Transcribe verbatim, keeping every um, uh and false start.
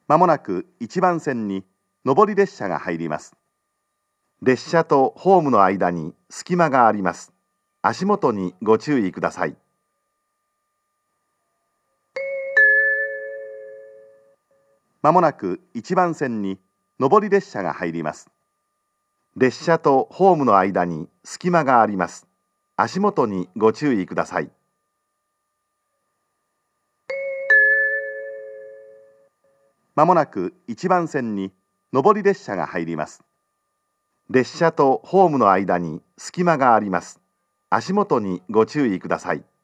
まもなくいちばん線に上り列車が入ります。列車とホームの間に隙間があります。足元にご注意ください。まもなくいちばん線に上り列車が入ります。列車とホームの間に隙間があります。足元にご注意ください。まもなくいちばん線に上り列車が入ります。列車とホームの間に隙間があります。足元にご注意ください。